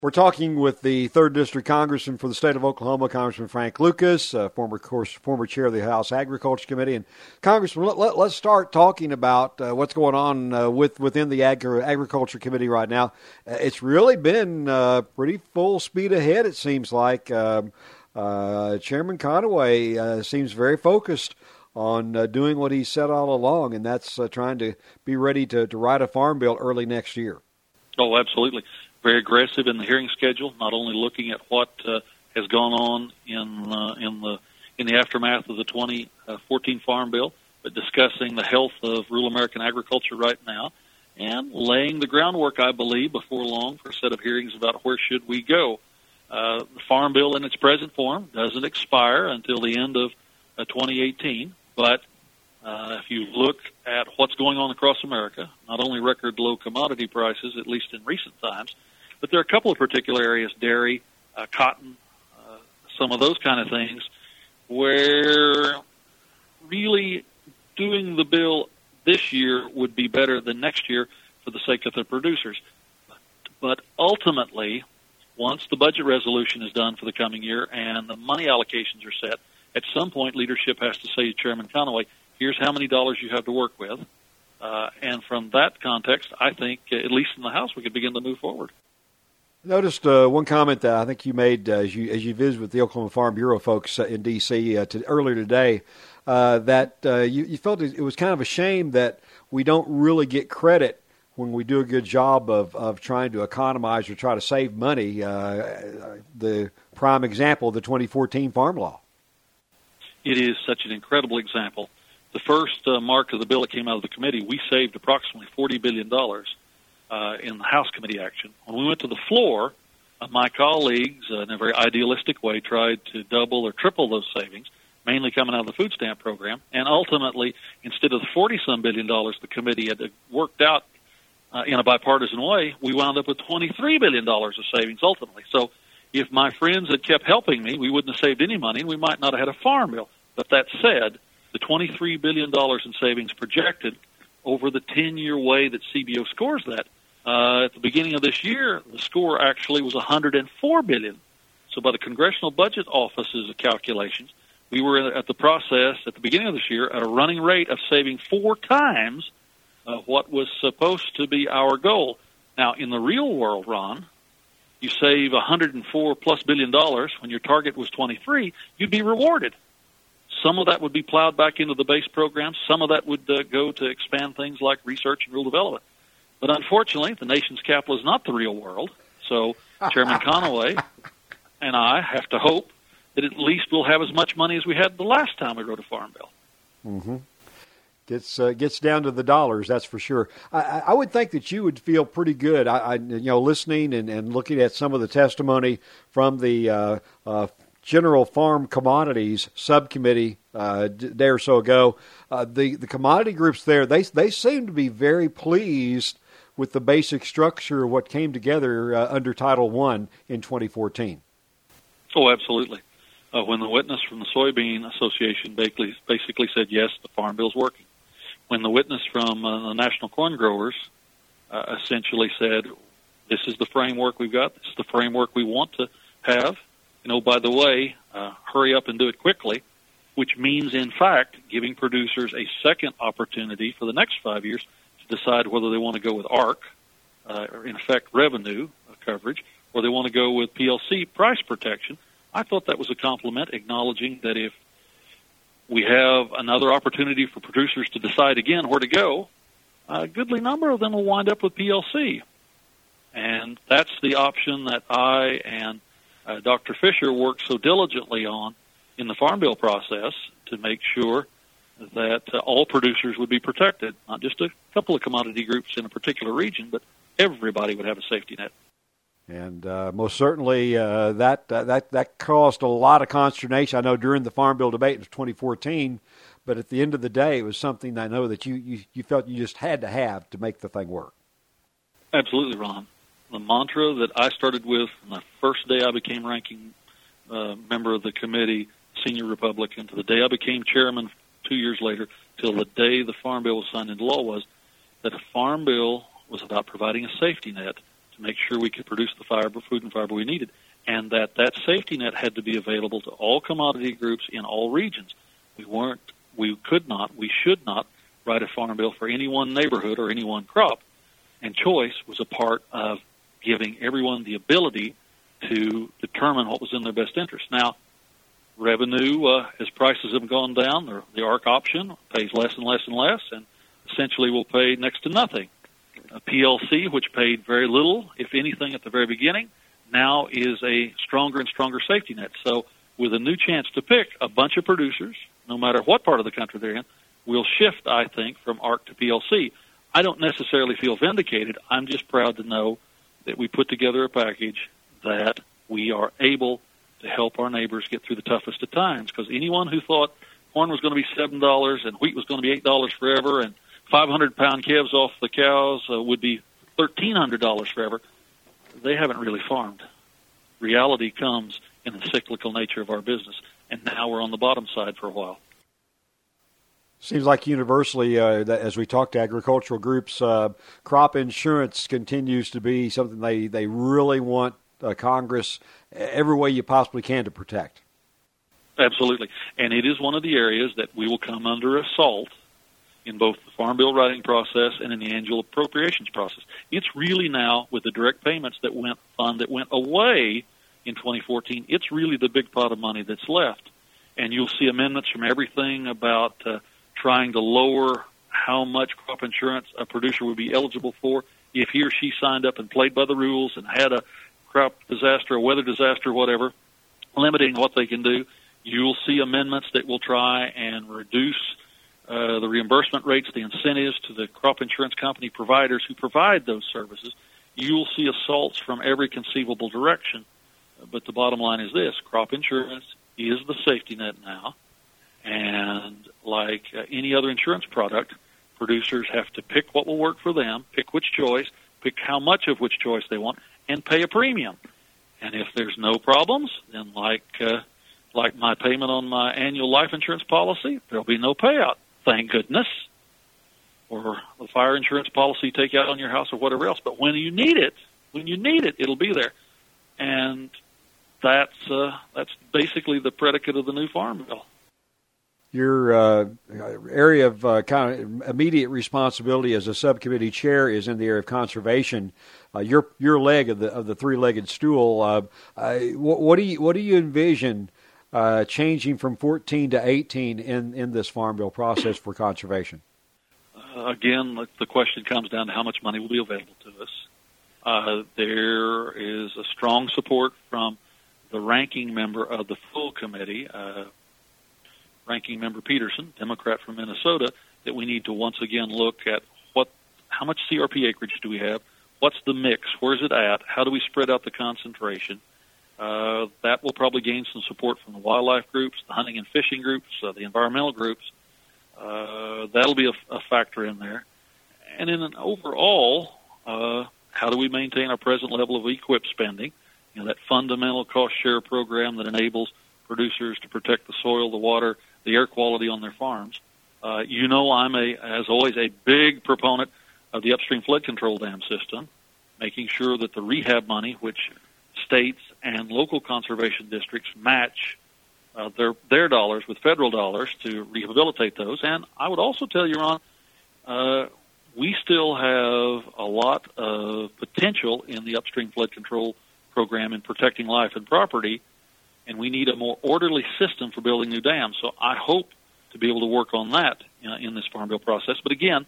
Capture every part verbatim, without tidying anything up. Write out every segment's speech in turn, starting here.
We're talking with the third District Congressman for the state of Oklahoma, Congressman Frank Lucas, uh, former course, former chair of the House Agriculture Committee. And Congressman, let, let, let's start talking about uh, what's going on uh, with within the Agri- Agriculture Committee right now. Uh, it's really been uh, pretty full speed ahead, it seems like. Um, uh, Chairman Conaway uh, seems very focused on uh, doing what he said all along, and that's uh, trying to be ready to, to write a farm bill early next year. Oh, absolutely. Very aggressive in the hearing schedule, not only looking at what uh, has gone on in uh, in the in the aftermath of the twenty fourteen Farm Bill, but discussing the health of rural American agriculture right now and laying the groundwork, I believe, before long for a set of hearings about where should we go. Uh, the Farm Bill in its present form doesn't expire until the end of uh, twenty eighteen, but uh, if you look at what's going on across America, not only record low commodity prices, at least in recent times, but there are a couple of particular areas, dairy, uh, cotton, uh, some of those kind of things, where really doing the bill this year would be better than next year for the sake of the producers. But ultimately, once the budget resolution is done for the coming year and the money allocations are set, at some point leadership has to say to Chairman Conaway, here's how many dollars you have to work with. Uh, and from that context, I think, uh, at least in the House, we could begin to move forward. Noticed uh, one comment that I think you made uh, as you as you visited with the Oklahoma Farm Bureau folks uh, in D C uh, to, earlier today, uh, that uh, you, you felt it was kind of a shame that we don't really get credit when we do a good job of, of trying to economize or try to save money. Uh, the prime example, the twenty fourteen Farm Law. It is such an incredible example. The first uh, mark of the bill that came out of the committee, we saved approximately forty billion dollars. Uh, in the House committee action. When we went to the floor, uh, my colleagues, uh, in a very idealistic way, tried to double or triple those savings, mainly coming out of the food stamp program. And ultimately, instead of the forty-some billion dollars the committee had worked out uh, in a bipartisan way, we wound up with twenty-three billion dollars of savings ultimately. So if my friends had kept helping me, we wouldn't have saved any money, and we might not have had a farm bill. But that said, the twenty-three billion dollars in savings projected over the ten-year way that C B O scores that, Uh, at the beginning of this year, the score actually was one hundred four billion dollars. So by the Congressional Budget Office's calculations, we were at the process at the beginning of this year at a running rate of saving four times uh, what was supposed to be our goal. Now, in the real world, Ron, you save one hundred four plus billion dollars when your target was twenty-three, you'd be rewarded. Some of that would be plowed back into the base program. Some of that would uh, go to expand things like research and rural development. But unfortunately, the nation's capital is not the real world. So Chairman Conaway and I have to hope that at least we'll have as much money as we had the last time we wrote a farm bill. Mm-hmm. Gets uh, gets down to the dollars, that's for sure. I, I would think that you would feel pretty good. I, I you know, listening and, and looking at some of the testimony from the uh, uh, General Farm Commodities Subcommittee uh, a day or so ago. Uh, the the commodity groups there, they they seem to be very pleased with the basic structure of what came together uh, under Title One in twenty fourteen. Oh, absolutely. Uh, when the witness from the Soybean Association basically, basically said, yes, the Farm Bill's working. When the witness from uh, the National Corn Growers uh, essentially said, this is the framework we've got, this is the framework we want to have, and oh, by the way, uh, hurry up and do it quickly, which means, in fact, giving producers a second opportunity for the next five years to decide whether they want to go with A R C, uh, or in effect revenue coverage, or they want to go with P L C price protection. I thought that was a compliment, acknowledging that if we have another opportunity for producers to decide again where to go, a goodly number of them will wind up with P L C. And that's the option that I and uh, Doctor Fisher worked so diligently on in the Farm Bill process to make sure that uh, all producers would be protected, not just a couple of commodity groups in a particular region, but everybody would have a safety net. And uh, most certainly uh, that, uh, that that caused a lot of consternation. I know during the Farm Bill debate, it was twenty fourteen, but at the end of the day, it was something I know that you, you, you felt you just had to have to make the thing work. Absolutely, Ron. The mantra that I started with on the first day I became ranking uh, member of the committee, senior Republican, to the day I became chairman two years later, till the day the Farm Bill was signed into law, was that a Farm Bill was about providing a safety net to make sure we could produce the fiber, food and fiber we needed, and that that safety net had to be available to all commodity groups in all regions. We weren't, we could not, we should not write a farm bill for any one neighborhood or any one crop, and choice was a part of giving everyone the ability to determine what was in their best interest. Now, revenue, uh, as prices have gone down, the, the ARC option pays less and less and less, and essentially will pay next to nothing. A P L C, which paid very little, if anything, at the very beginning, now is a stronger and stronger safety net. So with a new chance to pick, a bunch of producers, no matter what part of the country they're in, will shift, I think, from ARC to P L C. I don't necessarily feel vindicated. I'm just proud to know that we put together a package that we are able to help our neighbors get through the toughest of times, because anyone who thought corn was going to be seven dollars and wheat was going to be eight dollars forever and five hundred pound calves off the cows uh, would be thirteen hundred dollars forever, they haven't really farmed. Reality comes in the cyclical nature of our business, and now we're on the bottom side for a while. Seems like universally, uh, that as we talk to agricultural groups, uh, crop insurance continues to be something they, they really want uh, Congress every way you possibly can to protect. Absolutely. And it is one of the areas that we will come under assault in both the Farm Bill writing process and in the annual appropriations process. It's really now, with the direct payments that went fund that went away in twenty fourteen, it's really the big pot of money that's left. And you'll see amendments from everything about uh, trying to lower how much crop insurance a producer would be eligible for if he or she signed up and played by the rules and had a crop disaster, a weather disaster, whatever, limiting what they can do. You'll see amendments that will try and reduce uh, the reimbursement rates, the incentives to the crop insurance company providers who provide those services. You'll see assaults from every conceivable direction. But the bottom line is this: crop insurance is the safety net now. And like uh, any other insurance product, producers have to pick what will work for them, pick which choice, pick how much of which choice they want, and pay a premium. And if there's no problems, then like uh, like my payment on my annual life insurance policy, there'll be no payout, thank goodness, or the fire insurance policy you take out on your house or whatever else. But when you need it, when you need it, it'll be there. And that's uh, that's basically the predicate of the new Farm Bill. Your uh, area of uh, kind of immediate responsibility as a subcommittee chair is in the area of conservation. Uh, your your leg of the of the three-legged stool. Uh, uh, what, what do you what do you envision uh, changing from fourteen to eighteen in, in this Farm Bill process for conservation? Uh, again, the question comes down to how much money will be available to us. Uh, there is a strong support from the ranking member of the full committee. Uh, Ranking Member Peterson, Democrat from Minnesota, that we need to once again look at what, how much C R P acreage do we have, what's the mix, where's it at, how do we spread out the concentration. Uh, that will probably gain some support from the wildlife groups, the hunting and fishing groups, uh, the environmental groups. Uh, that'll be a, a factor in there. And in an overall, uh, how do we maintain our present level of E Q I P spending, you know, that fundamental cost share program that enables producers to protect the soil, the water, the air quality on their farms. Uh, you know I'm, a, as always, a big proponent of the upstream flood control dam system, making sure that the rehab money, which states and local conservation districts match uh, their their dollars with federal dollars to rehabilitate those. And I would also tell you, Ron, uh, we still have a lot of potential in the upstream flood control program in protecting life and property, and we need a more orderly system for building new dams. So I hope to be able to work on that uh, in this Farm Bill process. But again,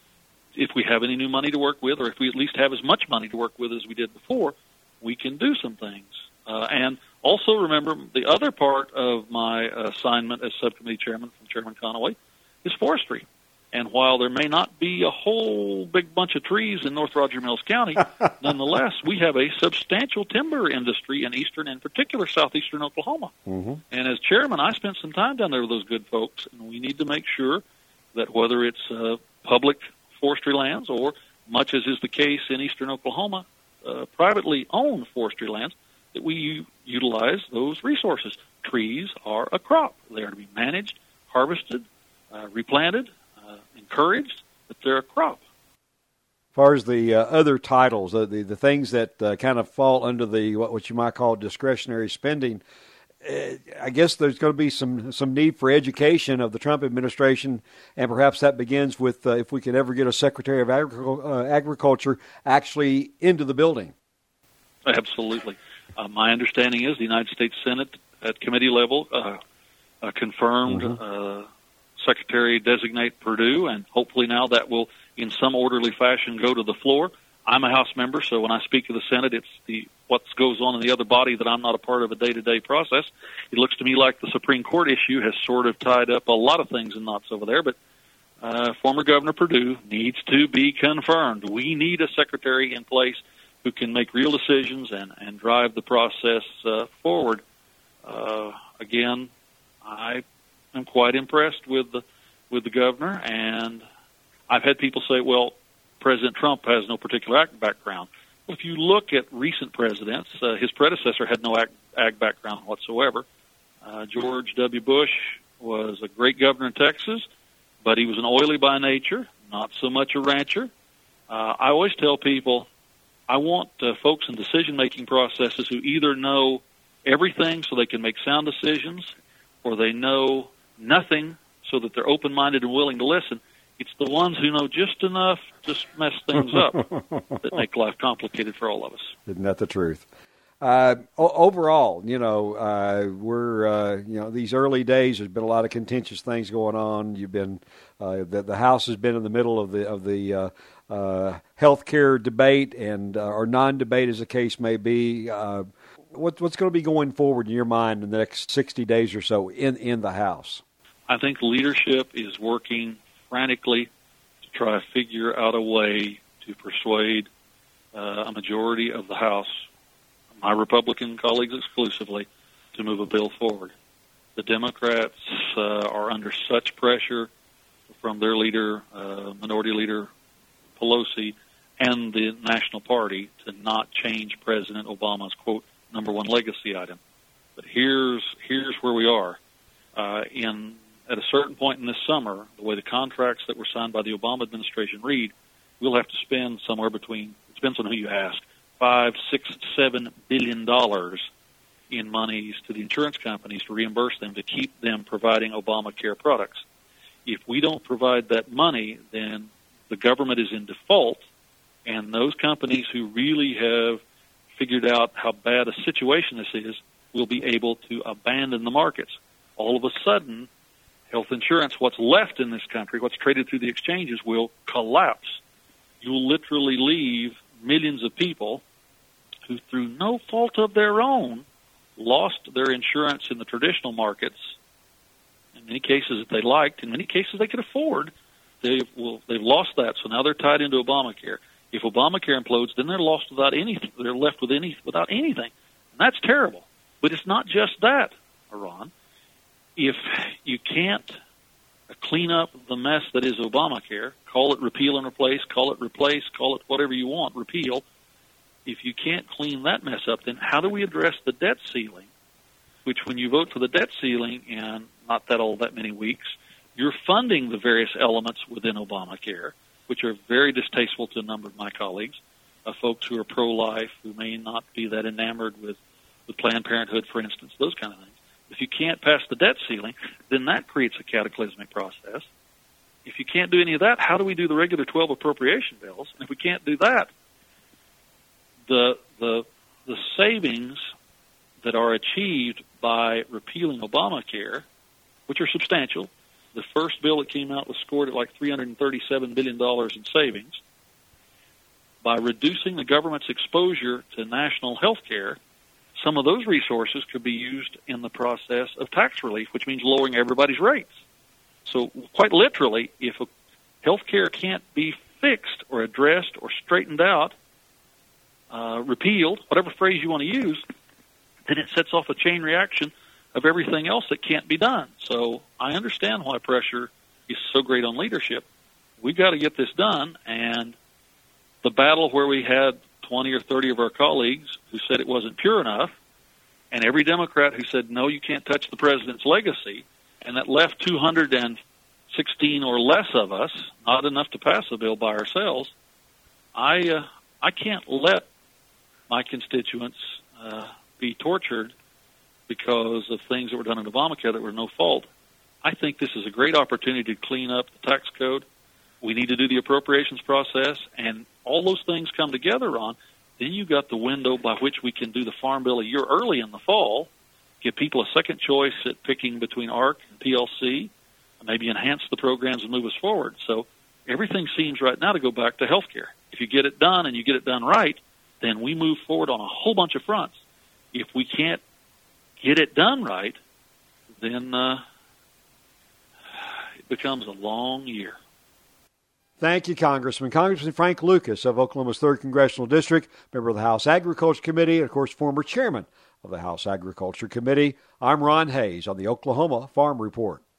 if we have any new money to work with, or if we at least have as much money to work with as we did before, we can do some things. Uh, and also remember, the other part of my assignment as subcommittee chairman from Chairman Conaway is forestry. And while there may not be a whole big bunch of trees in North Roger Mills County, nonetheless, we have a substantial timber industry in eastern, in particular, southeastern Oklahoma. Mm-hmm. And as chairman, I spent some time down there with those good folks, and we need to make sure that whether it's uh, public forestry lands or, much as is the case in eastern Oklahoma, uh, privately owned forestry lands, that we u- utilize those resources. Trees are a crop. They are to be managed, harvested, uh, replanted, Uh, encouraged, that they're a crop. As far as the uh, other titles, uh, the the things that uh, kind of fall under the what, what you might call discretionary spending, uh, I guess there's going to be some some need for education of the Trump administration, and perhaps that begins with uh, if we can ever get a Secretary of Agric- uh, Agriculture actually into the building. Absolutely. Uh, my understanding is the United States Senate at committee level uh, uh, confirmed mm-hmm. uh, Secretary-designate Perdue, and hopefully now that will in some orderly fashion go to the floor. I'm a House member, so when I speak to the Senate, it's the what goes on in the other body that I'm not a part of a day-to-day process. It looks to me like the Supreme Court issue has sort of tied up a lot of things in knots over there, but uh, former Governor Perdue needs to be confirmed. We need a secretary in place who can make real decisions and, and drive the process uh, forward. Uh, again, I am quite impressed with the with the governor, and I've had people say, well, President Trump has no particular ag background. Well, if you look at recent presidents, uh, his predecessor had no ag, ag background whatsoever. Uh, George W. Bush was a great governor in Texas, but he was an oily by nature, not so much a rancher. Uh, I always tell people, I want uh, folks in decision-making processes who either know everything so they can make sound decisions, or they know nothing so that they're open-minded and willing to listen. It's the ones who know just enough to mess things up that make life complicated for all of us. Isn't that the truth? Uh, overall, you know, uh, we're, uh, you know, these early days, there's been a lot of contentious things going on. You've been, uh, the, the House has been in the middle of the, of the, uh, uh, healthcare debate and, uh, or non-debate as the case may be. Uh, what, what's going to be going forward in your mind in the next sixty days or so in, in the House? I think leadership is working frantically to try to figure out a way to persuade uh, a majority of the House, my Republican colleagues exclusively, to move a bill forward. The Democrats uh, are under such pressure from their leader, uh, Minority Leader Pelosi, and the National Party to not change President Obama's, quote, number one legacy item. But here's here's where we are. Uh, in At a certain point in this summer, the way the contracts that were signed by the Obama administration read, we'll have to spend somewhere between, it depends on who you ask, five, six, seven billion dollars in monies to the insurance companies to reimburse them to keep them providing Obamacare products. If we don't provide that money, then the government is in default, and those companies who really have figured out how bad a situation this is will be able to abandon the markets. All of a sudden, health insurance, what's left in this country, what's traded through the exchanges, will collapse. You'll literally leave millions of people who, through no fault of their own, lost their insurance in the traditional markets, in many cases that they liked, in many cases they could afford. They've, well, they've lost that, so now they're tied into Obamacare. If Obamacare implodes, then they're lost without anything. They're left with any, without anything. And that's terrible. But it's not just that, Iran. If you can't clean up the mess that is Obamacare, call it repeal and replace, call it replace, call it whatever you want, repeal. If you can't clean that mess up, then how do we address the debt ceiling, which when you vote for the debt ceiling in not that all that many weeks, you're funding the various elements within Obamacare, which are very distasteful to a number of my colleagues, uh, folks who are pro-life, who may not be that enamored with, with Planned Parenthood, for instance, those kind of things. If you can't pass the debt ceiling, then that creates a cataclysmic process. If you can't do any of that, how do we do the regular twelve appropriation bills? And if we can't do that, the the the savings that are achieved by repealing Obamacare, which are substantial, the first bill that came out was scored at like three hundred thirty-seven billion dollars in savings. By reducing the government's exposure to national health care, some of those resources could be used in the process of tax relief, which means lowering everybody's rates. So quite literally, if health care can't be fixed or addressed or straightened out, uh, repealed, whatever phrase you want to use, then it sets off a chain reaction of everything else that can't be done. So I understand why pressure is so great on leadership. We've got to get this done, and the battle where we had twenty or thirty of our colleagues who said it wasn't pure enough, and every Democrat who said, no, you can't touch the president's legacy, and that left two hundred sixteen or less of us, not enough to pass a bill by ourselves. I uh, I can't let my constituents uh, be tortured because of things that were done in Obamacare that were no fault. I think this is a great opportunity to clean up the tax code. We need to do the appropriations process, and all those things come together on. Then you got the window by which we can do the Farm Bill a year early in the fall, give people a second choice at picking between A R C and P L C, and maybe enhance the programs and move us forward. So everything seems right now to go back to health care. If you get it done and you get it done right, then we move forward on a whole bunch of fronts. If we can't get it done right, then uh, it becomes a long year. Thank you, Congressman. Congressman Frank Lucas of Oklahoma's third Congressional District, member of the House Agriculture Committee, and, of course, former chairman of the House Agriculture Committee. I'm Ron Hayes on the Oklahoma Farm Report.